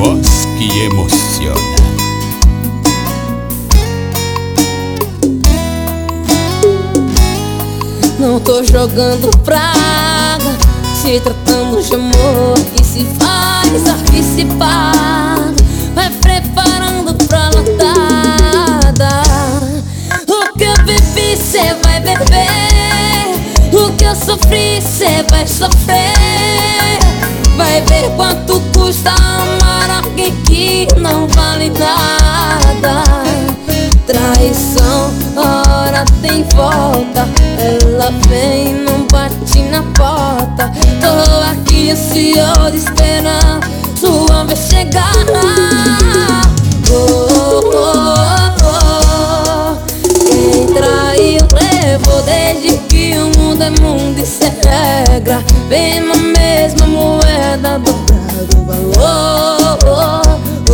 voz que emociona. Não tô jogando praga, se tratando de amor que se faz, a que se paga. Vai preparando pra latada. O que eu bebi, cê vai beber. O que eu sofri, cê vai sofrer. Vai ver quanto custa amar alguém que não vale nada. Traição, hora tem volta. Ela vem, não bate na porta. Tô aqui ansioso esperando sua vez chegar. Quem traiu levou desde que o mundo é mundo, isso é regra. Vem na mesma moeda, dobrado o valor.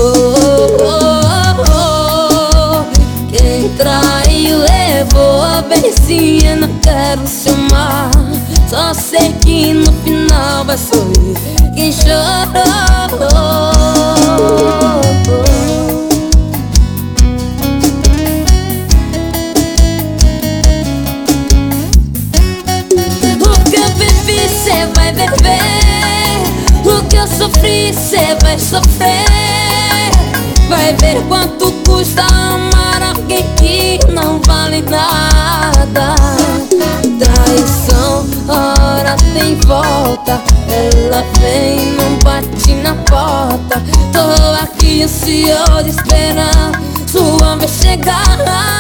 Quem traiu levou a becinha, não quero se amar. Só sei que no final vai sorrir quem chorou. O que eu bebi, cê vai beber. O que eu sofri, cê vai sofrer. Vai ver quanto custa amar alguém que não vale nada. Traição, hora tem volta. Ela vem, não bate na porta. Tô aqui ansioso esperando sua vez chegar.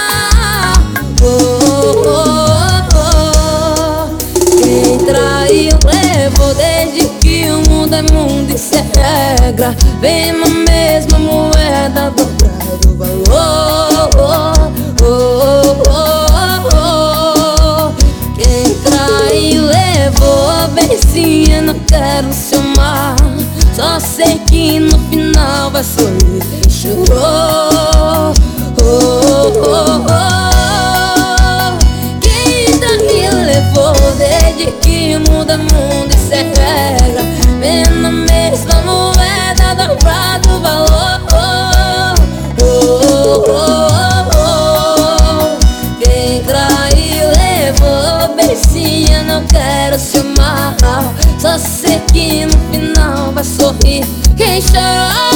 Quem traiu levou desde que o mundo é mundo, isso é regra. Vem na mesma moeda, dobrado o valor. Quem traiu levou a becinha, não quero se amar. Só sei que no final vai sorrir quem chorou. Quem traiu levou desde que o mundo é mundo, isso é regra. Vem na mesma moeda, dobrado o valor. Quem traiu levou becinha, não quero se amar. Só sei que no final vai sorrir quem chorou.